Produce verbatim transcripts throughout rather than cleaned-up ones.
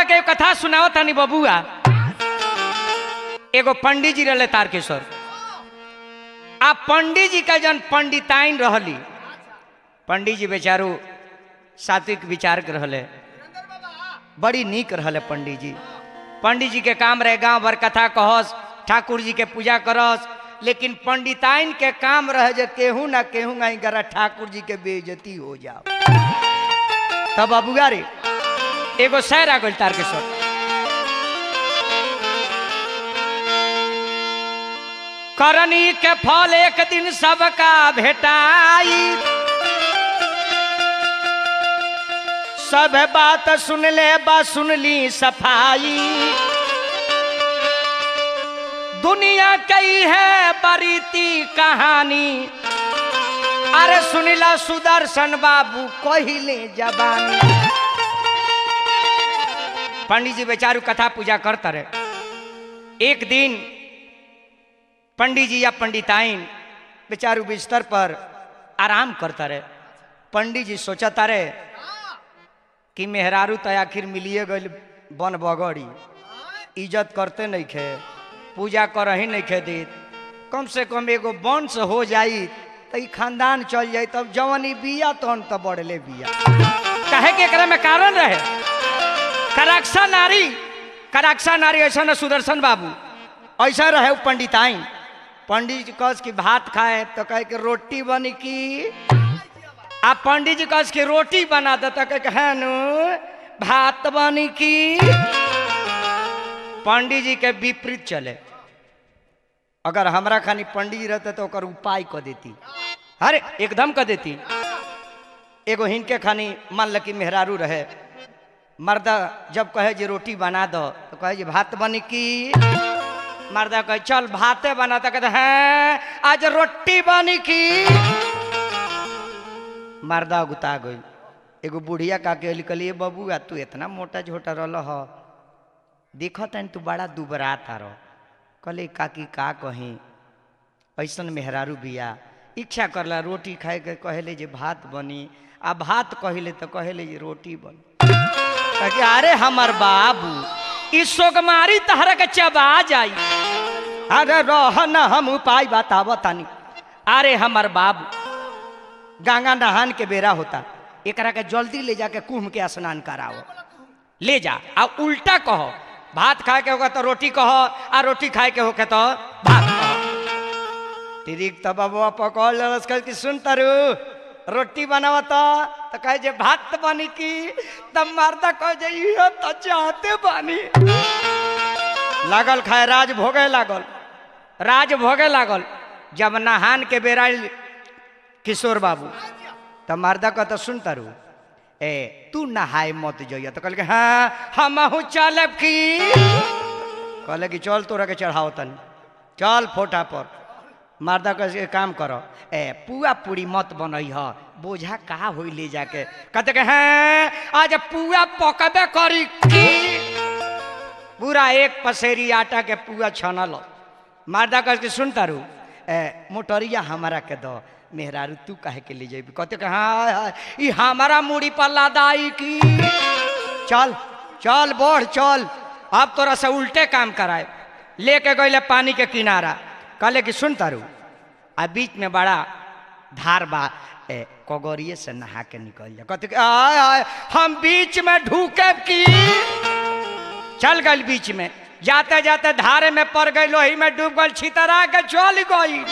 रहा के कथा सुनाओ तानी बबुआ। एगो पंडित जी रहे तारकेश्वर। आ पंडित जी का जन पंडिताइन रहली, पंडित जी बेचारू सात्विक विचार के रहले, बड़ी नीक रहले पंडित जी। पंडित जी के काम रहे गांव भर कथा कहस, ठाकुर जी के पूजा करस, लेकिन पंडिताइन के काम रहे जे केहू ना केहू आई गरा ठाकुर जी के बेइज्जती हो जाओ। तब बबुआ रे एगो शहर आ गइल तारकेश्वर। करनी के फल एक दिन सबका भेटाई, सब बात सुन ले बा सुन ली सफाई। दुनिया कई है बरीती कहानी, अरे सुनिला सुदर्शन बाबू कहिले जबानी। पंडित जी बेचारू कथा पूजा करता रहे। एक दिन पंडित जी या पंडिताइन बेचारू बिस्तर पर आराम करता रहे। पंडित जी सोचता रहे कि मेहरारू तो आखिर मिलिए गई बन बगड़ी, इज्जत करते नहीं खे, पूजा कर ही नहीं खे दी, कम से कम एगो वंश हो जाई तो खानदान चल जाई, तब जवानी बिया तो तो बढ़ले बिया। कहे के एकरा में कारण रहे कराक्षा नारी, कराक्षा नारी ऐसा न सुदर्शन बाबू ऐसा रहे पंडिताइन। पंडित जी कस की भात खाए तो कहे कि रोटी बनी की, आ पंडित जी कस की रोटी बना दे तो कहे है नु भात बनी की। पंडित जी के विपरीत चले। अगर हमरा खानी पंडित जी रहते तो ओकर उपाय कर देती, अरे एकदम कर देती। एगो हिनके खानी मान ल कि मेहरारू रहे, मर्दा जब कहे जे रोटी बना दो तो कहे जे भात बनी की, मर्दा कहे चल भाते बना, तो कहते हैं आज रोटी बनी की। मर्दा गुता गई। एगो बुढ़िया का के कहलिए बबुआ तू इतना मोटा झोटा रल ह, देखत तू बड़ा दुबराता रह। कहले काकी का कहीं ऐसन मेहरारू बिया, इच्छा करला रोटी खाए के कहले जे भात बनी, आ भात कहले तो कहले जे रोटी बनी। कहे अरे हमार बाबू इस सोगमारी तहरा के चबा जाई, अरे रह न हम उपाय बताव तानी। अरे हमार बाबू गंगा नहान के बेरा होता, एकरा के जल्दी ले जाके कुंभ के स्नान कराओ, ले जा। आ उल्टा कहो भात खाए के होगा तो रोटी कहो, आ रोटी खाए के होके तो भात कहो। तिरिक तो बबुआ पकड़ लस कि सुन तरु रोटी बनावता तो कहे जे भात बनी की, तब मर्दा कहे जे ये तो चाहते बनी। लागल खाए राज भोगे लागल, राज भोगे लागल। जब नहान के बेरा किशोर बाबू तब मर्दा कह तो सुन तरु ए तू नहाए मत जाइए, तो कहल हाँ हम चल की, कहले कि चल तोरा के चढ़ाओ तन, चल फोटा पर। मर्दा कह काम करो ए पुआ पूरी मत बनई ह, बोझा कहा हो ले जाके। कहते के हैं आज पुआ पकबे करी की, पूरा एक पसेरी आटा के पुआ छनल। मर्दा कह के सुन तारू ए मोटरिया हमारा के दो, मेहरारू तू कहे के ले जाबी। कहते के हाँ ई हमारा मुड़ी पर लादाई की, चल चल बढ़ चल, अब तोरा से उल्टे काम कराए। लेके गए पानी के किनारा, कहले कि सुन तारू आ बीच में बड़ा धार बा, ए कगरिए से नहा के निकल जा। कहते आय आय हम बीच में ढूके की, चल गल बीच में, जाते जाते धारे में पड़ गई, लोही में डूब गई, छितरा के चल गई।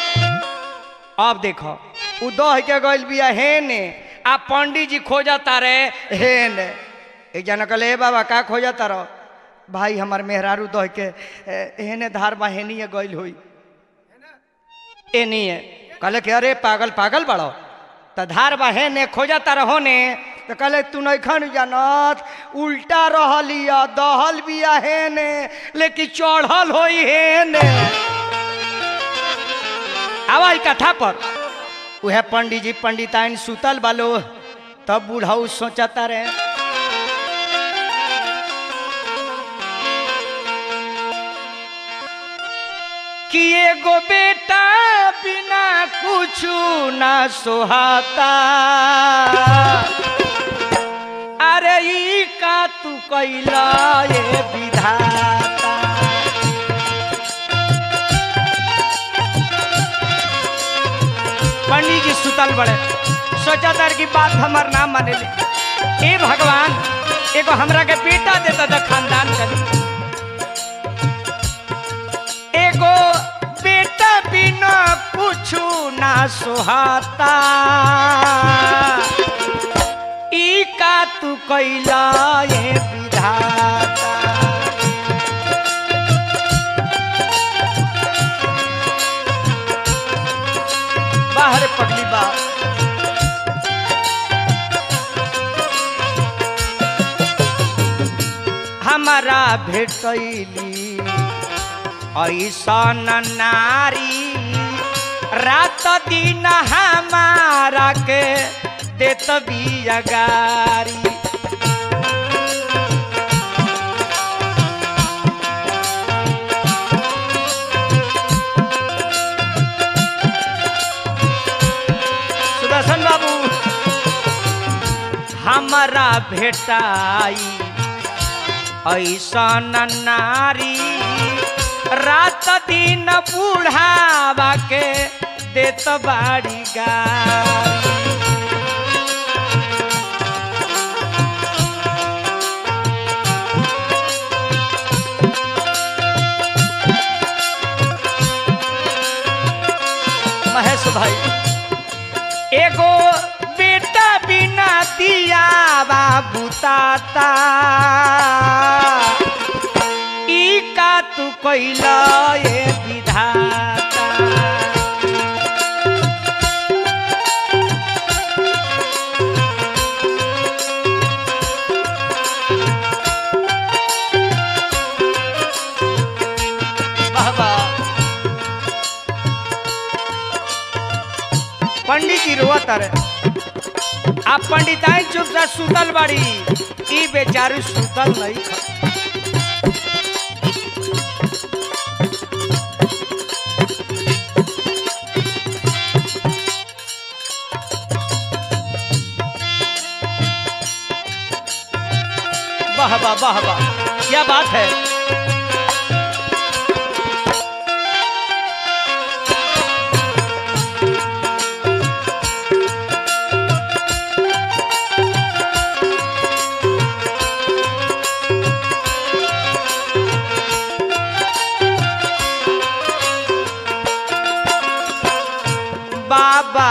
अब देखो उ दह के गइल बिया हेने, आ पंडित जी खोजता रे हेने। एक जना कहले बाबा का खोजता रहो, भाई हमार मेहरारू दह के हेने धार बा हेनिए गइल होई, एनिए। कहले कि अरे पागल पागल बड़ो, तो धार बा हेने खोजता रहो ने, तो कहले तू नइखन जानत उल्टा रहलिया, दहल बिया हेने लेकिन चढ़ल होई हेने। आवाई कथा पर उहे पंडित जी पंडिताइन सुतल बालो, तब बूढ़ाऊ सोचता रहे कि एगो बेटा बिना कुछ ना सोहाता, अरे ई का तू कैला ये विधाता। पंडित जी सुतल बड़े सोचा तार की बात हमार ना माने ले। ए भगवान एगो हमरा के बेटा देता था खानदान कर, एगो बेटा बिना कुछ ना सुहाता। ई का तू कैला ये विधाता। बाहर पगली बा हमारा भेटैली ऐसन नारी, रात दिन हमारा के देत बिया गारी। सुदर्शन बाबू हमारा भेटाई ऐसन नारी, रात दिन बूढ़ावा के देत बाड़ी गारी। महेश भाई एगो बेटा बिना दिया बाबू ताता। ई का तू कैला ये विधाता। बाबा पंडित जी रोता रे, आप पंडिताई चुप से सुतल बाड़ी, ई बेचारू सुतल नहीं। वाह वाह वाह वाह क्या बात है। बाबा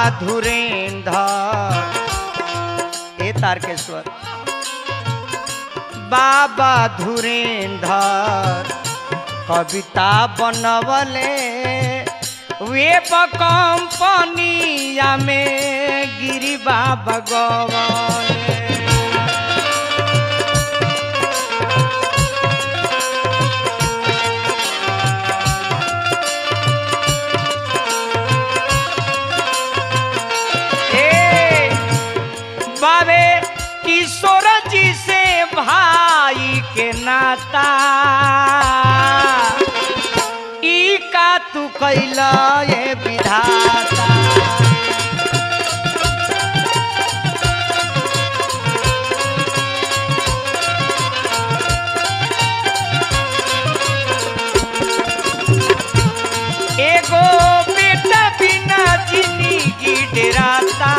धुरेंधर ए तारकेश्वर, बाबा धुरेंधर कविता बनवले वेब कंपनिया में गिरी बाबा गवले। बाबे किशोर जी से भाई के नाता। ई का तू कैला ये विधाता। एगो बेटा बिना जिंदगी डेराता।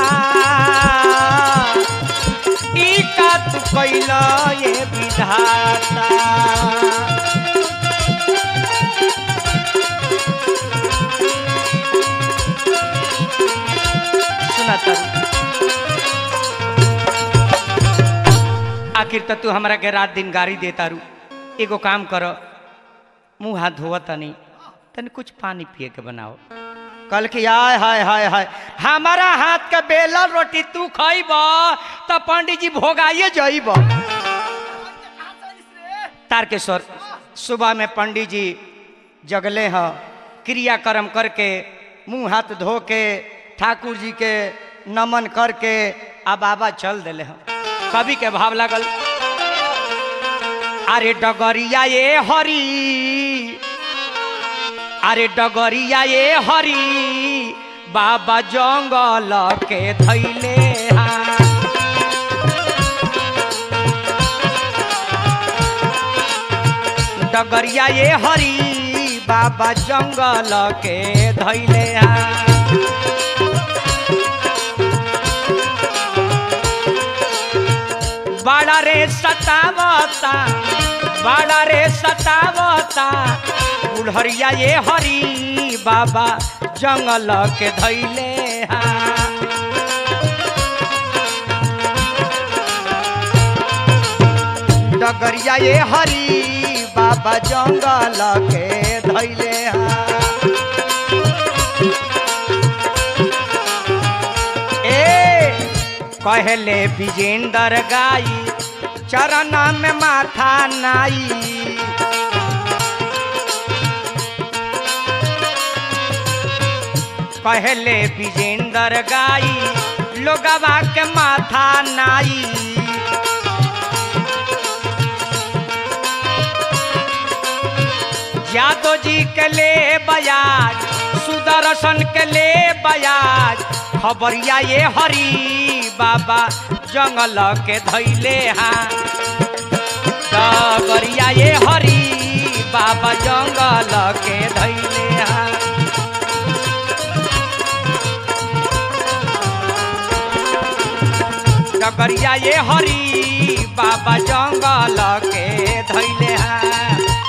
ई का तू कैला ये विधाता। सुनाता आखिर तक तू हमरा के रात दिन गाड़ी देता रू। एगो काम करो, मुँह हाथ धोवता नहीं, तनी कुछ पानी पिए के बनाओ। कल की आय हाय हाय हाय हमारा हाथ के बेलल रोटी तू खइब तो पंडित जी भोगाइए जाइब। तारकेश्वर सुबह में पंडित जी जगले हैं, क्रियाक्रम करके मुंह हाथ धो के ठाकुर जी के नमन करके आ बाबा चल दिले हैं। कवि के भाव लागल, अरे डगरिया ये हरी, अरे डगरिया ये हरी बाबा जंगल के धैले हाँ। डगरिया ये हरी बाबा जंगल के धैले बड़ा रे सतावता बड़ा रे सतावता बुढ़रिया ये हरी बाबा जंगल के धैले डगरिया ये हरी बाबा जंगल के धैले ए कहले विजेंद्र गाई चरण में माथा नाई कहले विजेंद्र गाई लोगवा के माथा नाई यादव जी के ले बयाज सुदर्शन के ले बयाज खबरिया ये हरी बाबा जंगल के धैले हाँ डगरिया ये हरी बाबा जंगल के धैले हाँ डगरिया ये हरी बाबा जंगल के धैले हाँ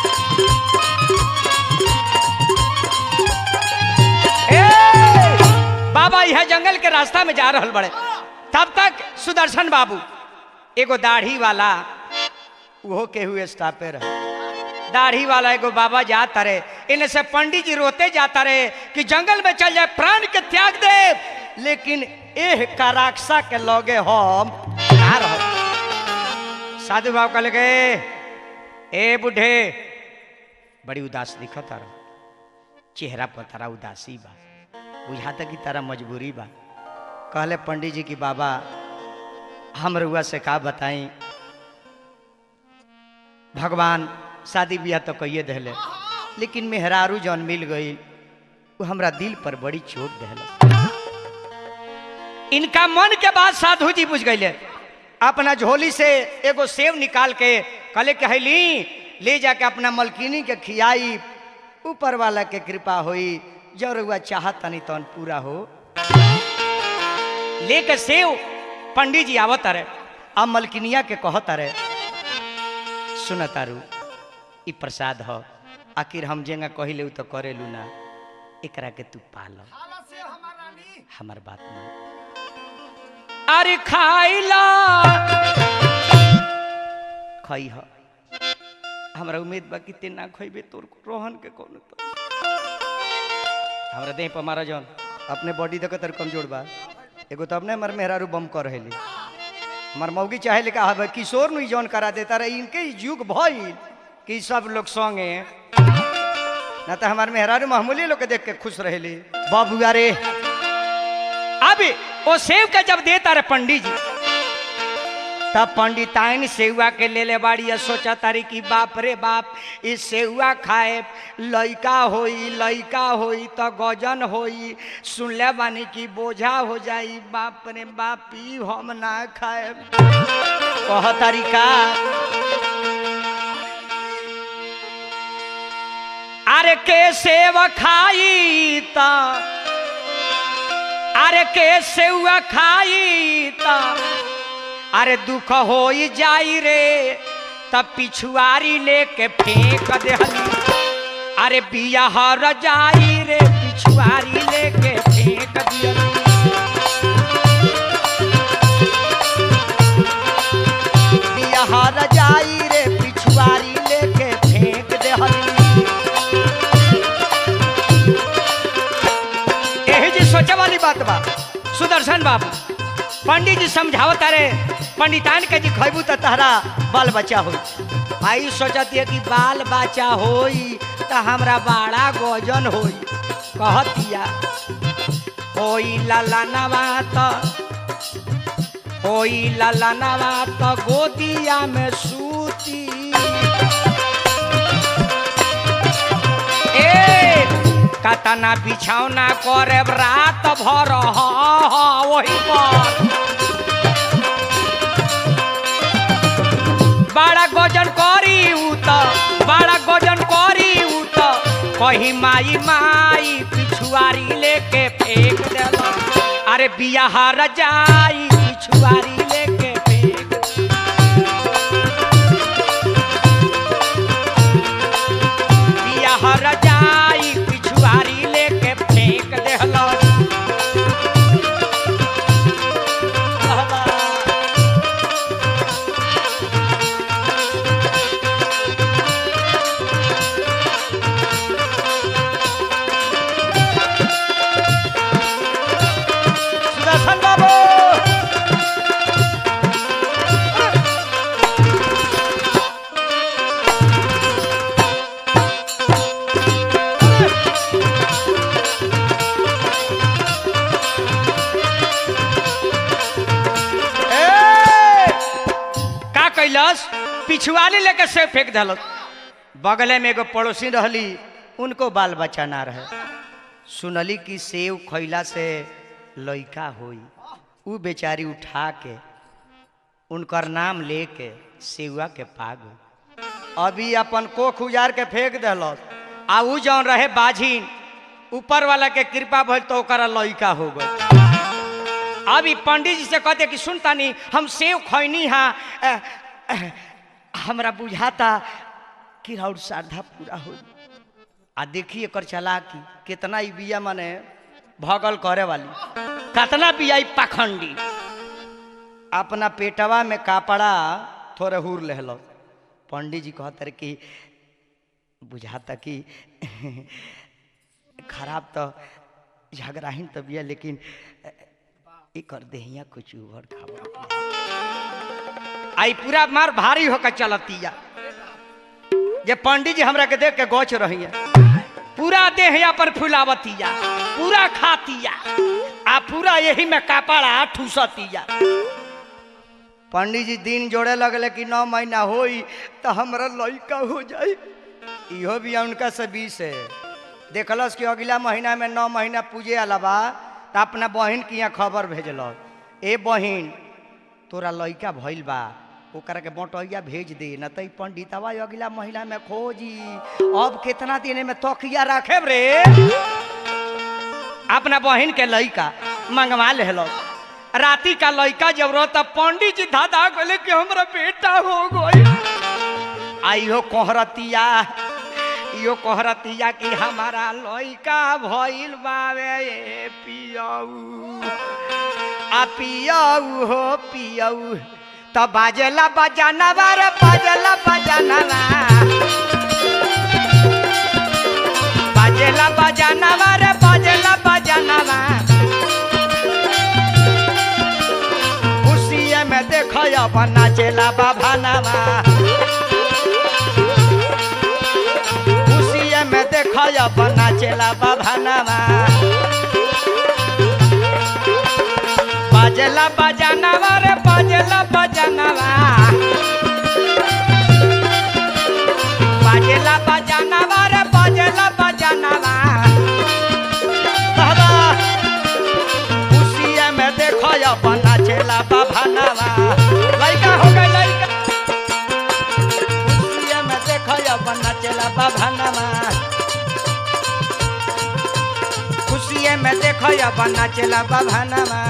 बाबा यह जंगल के रास्ता में जा रहल बड़े तब तक सुदर्शन बाबू एगो दाढ़ी वाला वो के हुए स्टापे रहे दाढ़ी वाला एगो बाबा जाता रहे इन्हें से पंडित जी रोते जाता रहे कि जंगल में चल जाए प्राण के त्याग दे लेकिन एह काराक्षा के लगे हम ना रह साधु बाबू कहले गए ए बुढ़े बड़ी उदास दिखत रहा चेहरा पर तारा उदासी बा बुझाता कि तारा मजबूरी बा कहले पंडित जी की बाबा हम रुआ से का बताई भगवान शादी ब्याह तो कहिए दहले लेकिन मेहरारू जौन मिल गई वो हमरा दिल पर बड़ी चोट दहले इनका मन के बाद साधु जी बुझ गए अपना झोली से एगो सेव निकाल के कहले कहली ले जाके अपना मलकिनी के खियाई ऊपर वाला के कृपा हुई जो रुआ चाहत तनी तन पूरा हो लेके सेव पंडित जी आवत रहे अब मलकिनिया के कहत रहे सुन तारू ई प्रसाद हो आखिर हम जेंगा कहिले तो करे लू ना एकरा के तू पाल हमार बात ना अरे खाइला खई हो हमरा उम्मीद बा कि ते ना खइबे तोर रोहन के कोनो तो हमरा देह पर मारा जौन अपने बॉडी देख तर कमजोर बा एगो तो अपने मर मेहरारू बम कर रहेली हमार मौगी चाहे लेका हवे किशोर नु जौन करा देता रहे इनके युग भइल कि सब लोग संगे ना तो हमार मेहरारू मामूली लोग के देख के खुश रहेली बाबू अरे अब वो सेव के जब देता रहे पंडित जी तब पंडिताइन सेवा के ले ले बाड़ी सोचा तारी कि बाप रे बाप इस सेवा खाए लइका होई लइका होई तो गजन होई सुनले बानी कि बोझा हो जाई बाप रे बाप ई हम ना खाए कह तरीका अरे के सेवा खाई ता अरे के सेवा खाई ता अरे दुख हो जाई रे तब पिछुआरी लेके फेंक दे अरे बिया हर जाई रे पिछुआरी लेके फेंक दिया बिया हर जाई रे पिछुआरी लेके फेंक दे यही जी सोचे वाली बात बा सुदर्शन बाबू पंडित जी समझावता रे पंडितान के जी खैबू तो तहरा बाल बच्चा हो भाई सोचती है कि बाल बच्चा होई तो हमरा बड़ा गजन होई कहतिया होई लाला नवा तो होई लाला नवा तो गोदिया में सूती ए कतना बिछौना करे रात भर वही पर बड़ा गजन करी उ तो बड़ा कही माई माई पिछुआरी लेके फेंक देला अरे बिया हर जाई पिछुआरी लेके फेंक बिया हर जाई पिछुआरी लेके फेंक देला पिछुआली लेके से फेंक दिल बगले में एगो पड़ोसी रहली उनको बाल बच्चा ना रहे सुनली कि सेव खैला से लइका होई उ बेचारी उठा के उनकर नाम लेके सेवा के पाग अभी अपन कोख उजार के फेंक दिल आ उ जौन रहे बाझिन ऊपर वाला के कृपा भइल तो ओकरा लइका हो गई। अभी पंडित जी से कहते कि सुनतानी हम सेव खैनी हाँ हमरा बुझाता कि राउर श्रद्धा पूरा हो आ देखिए कर चला कि कितना ही बिया मने भगल करे वाली कितना बिया पाखंडी अपना पेटवा में कापड़ा थोड़े हुर लेहल पंडित जी कहते कि बुझाता कि खराब तो झगड़ाहीन तो बिया लेकिन एक देहिया कुछ उभर खावा आई पूरा मार भारी होकर चलतिया जे पंडित जी हमरा के देख के गौच रही पूरा देह पर फुलावतिया पूरा खातिया आ पूरा यही में कपड़ा ठूसतिया। पंडित जी दिन जोड़े लगले कि नौ महीना होई तो हमरा लइका हो जाई इहो भी उनका से बीस है देखलस कि अगला महीना में नौ महीना पूजे अलावा तो अपना बहन की यहाँ खबर भेजल ए बहन तोरा लइका भइल बा ओकरा के बटैया भेज दे न तो पंडितवा अगला महीना में खोजी अब कितना दिन में तकिया रखे रे अपना बहन के लइका मंगवा ले राती का लइका जरूरत पंडित जी दादा बोले कि हमरा बेटा हो गई आइयो कोहरतिया इहो कोहरतिया कि हमारा लइका भइल बावे पियऊ आ पियऊ हो पियऊ तो बाजेला बजाना रे बाजेला बजाना बाजेला बजाना रे बाजेला बजाना खुशिये में देखो बना चेला बाभानावा खुशिये में देखो बना चेला बाभानावा बाजेला बजाना रे बाजेला बजाना बाजेला बजाना रे बाजेला बजाना बाबा खुशिये में देखो बना चेला बाभानावा लइका हो गई लइका खुशिये में देखो बना चेला बाभानावा खुशिये में देखो बना चेला बाभानावा।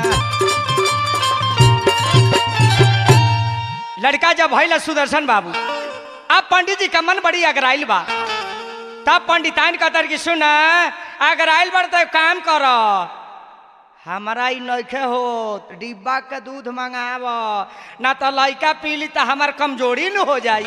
लड़का जब भइल सुदर्शन बाबू अब पंडित जी का मन बड़ी अगराइल बा तब पंडिताइन कहतर कि सुन अगराइल बड़ तो काम कर हमारा ही नइखे हो डिब्बा के दूध मंगाव ना तो लइका पी ली तो हमार कमजोरी न हो जाई।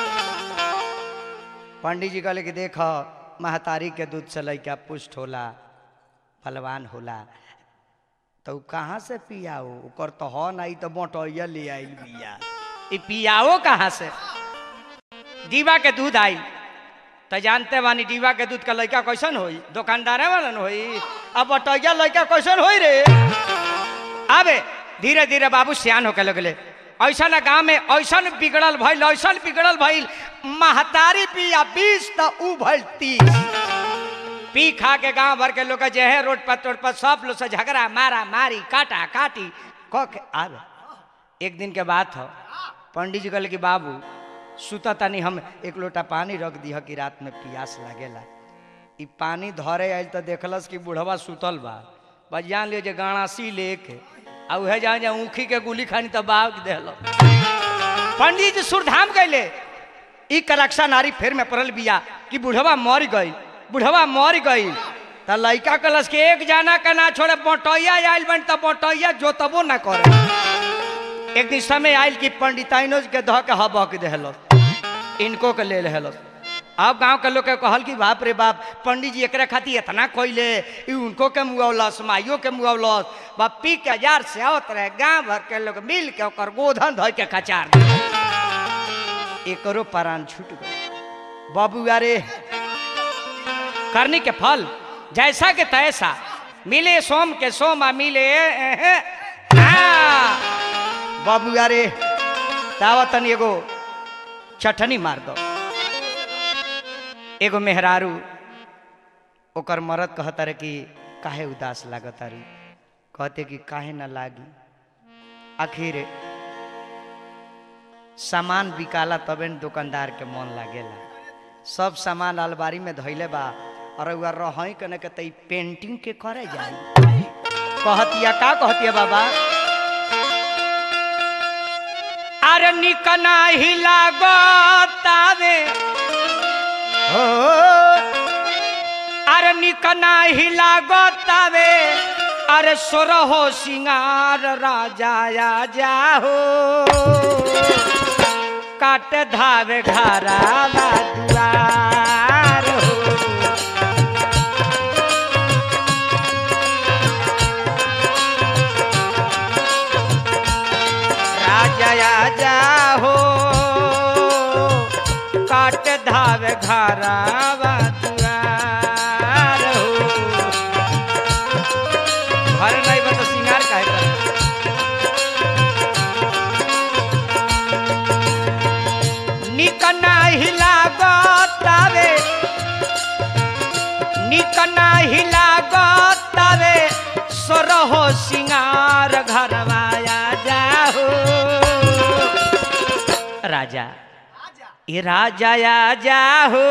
पंडित जी कहले कि देख महतारी के दूध से लइका पुष्ट होला बलवान होला तो कहाँ से पियाओ ओकर तो हो नहीं तो मोटैया ले आई बिया पियाओ कहाँ से दीवा के दूध आई तो जानते बानी दीवा के दूध का लड़का कैसन होई दुकानदार वाला होई अब बटैया लड़का कैसन होई रे। अबे धीरे धीरे बाबू सियान होके लगले ऐसा ना गाँव में ऐसा बिगड़ल भइल ऐसा बिगड़ल भइल महतारी पिया बीस तो उ भइल तीस पी खा के गांव भर के लोग जे है रोड पर तोड़ पर सब लोग से झगड़ा मारा मारी काटा काटी क के आवे। एक दिन के बात हो पंडित जी कहले कि बाबू सुता तनी हम एक लोटा पानी रख दी कि रात में प्यास लगेला ई पानी धरे आयल तो देखलस कि बुढ़वा सुतल बा बस जान लियो जे गाणासी लेके आ उहे जान जा ऊखी के गुली खानी तो बाग देहल। पंडित जी सुरधाम गईले ई करक्षा नारी फेर में पड़ल बिया कि बुढ़वा मर गई बुढ़वा मर गई तो लड़का कलस के एक जाना का ना छोड़े बटैया आयल बन तो बटैया जोतबो ना करे। एक दिन समय आयल कि पंडिताइनो के दह के हबक देहल इनको के ले लेहल। अब गांव के लोग के कहल कि बाप रे बाप पंडित जी एकरा खातिर इतना कोइले ई उनको के मुआवलस माइयो के मुआवलस बाप पी के हजार से आवत रहे गांव भर के लोग मिल के ओकर गोधन धोइ के कचार दे एकरो प्राण छूट गए। बाबू अरे करनी के फल जैसा के तैसा मिले सोम के सोमा मिले बाबू अरे दावतन एगो चटनी मार दो। एगो मेहरारू ओकर मरद कहता रे कि काहे उदास लागत रू कहते कि काहे ना लागी आखिर सामान बिकाला तबे दुकानदार के मन लागेला। सब सामान अलमारी में धैले बा और रही के न के पेंटिंग के करे जाए कहतिया का कहतिया बाबा अरे निकना ही लागतावे हो अरे निकना ही लागतावे अरे सोरहो सिंगार राजा आ जाहो काट धावे घरा दुआर हो राजा आ जाहो काट धावे घरा दुआर हो। घर नहीं बता सिंगार काहे करे निकना हिला गोतावे निकना हिला गोतावे सोरहो सिंगार घरवाया जाहो राजा ये राजा आ जाहो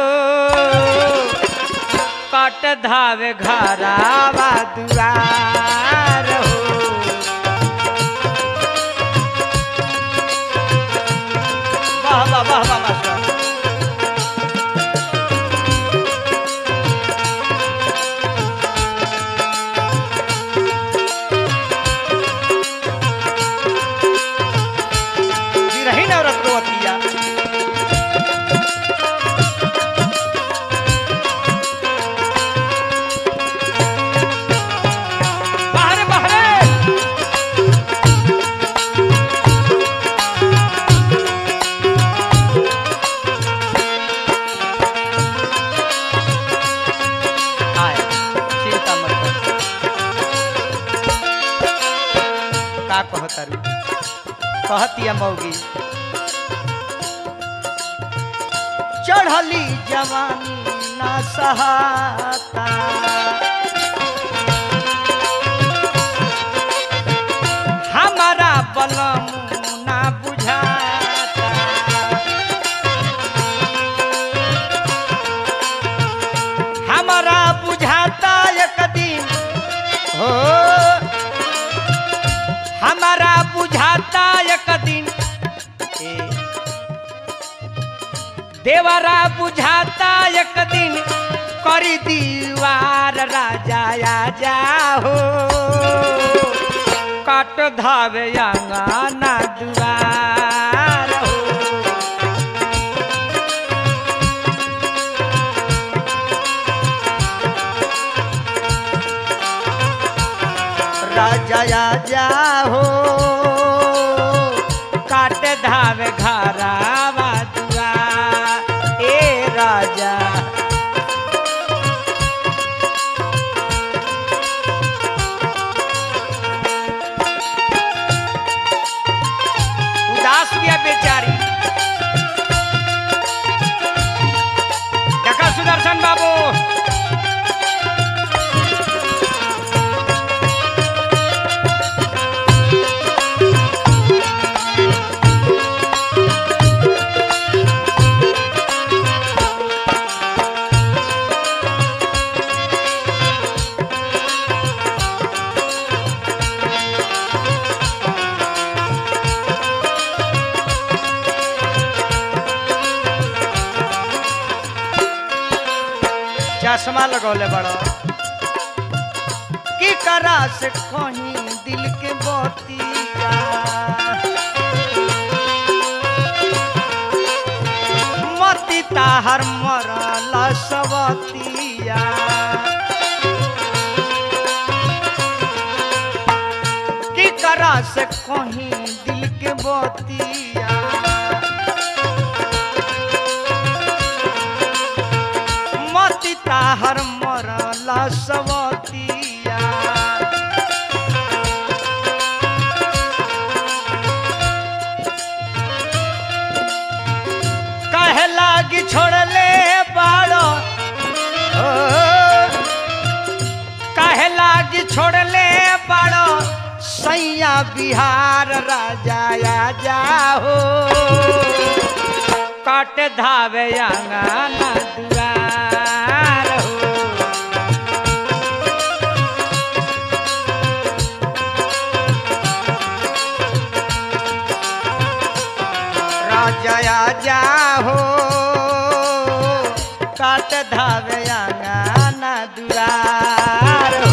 कट धावे घरावा दुआर हो। वाह वाह वाह वाह मास्टर जी रही ना रत्नवतिया कहतिया मौगी चढ़ली जवानी ना सहाता हमारा बलम ना बुझाता हमारा बुझाता एक दिन हो हमारा बुझाता एक दिन देवरा बुझाता एक दिन करी दीवार राजा आ जाहो काट धावे अंगना दुआर हो। राजा आ जाहो काट धावे घरावा दुआर ए राजा उदास भी है बेचारी देखा सुदर्शन बाबू चश्मा लगौले बड़ो की करा से कहीं दिल के बतिया मती ताहर मरला सवतिया की करा से कहीं दिल के बतिया मती ताहर मरला सवतिया कहे लागी छोड़ले बाड़ो ओ, कहे लागी छोड़ले बाड़ो सैया बिहार राजा आजा हो काट धावे अंगना दुआर हो राजा आजा हो काट धावे अंगना दुआर हो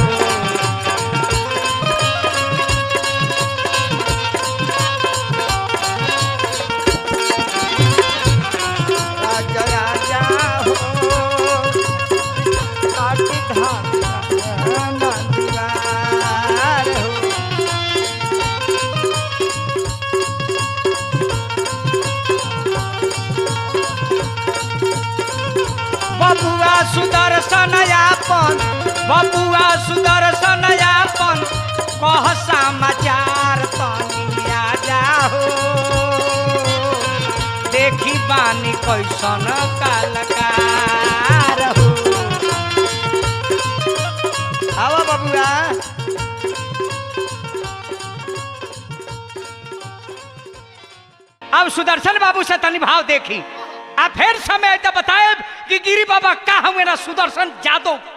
बबुआ सुदर्शन यापन बबुआ सुदर्शन यापन कह समाचार तनी आजा हो देखी बानी कैसन कलाकार हो आओ बबुआ अब सुदर्शन बाबू से तनी भाव देखी आ फिर समय तो बताए कि गिरी बाबा का हुए ना सुदर्शन जादव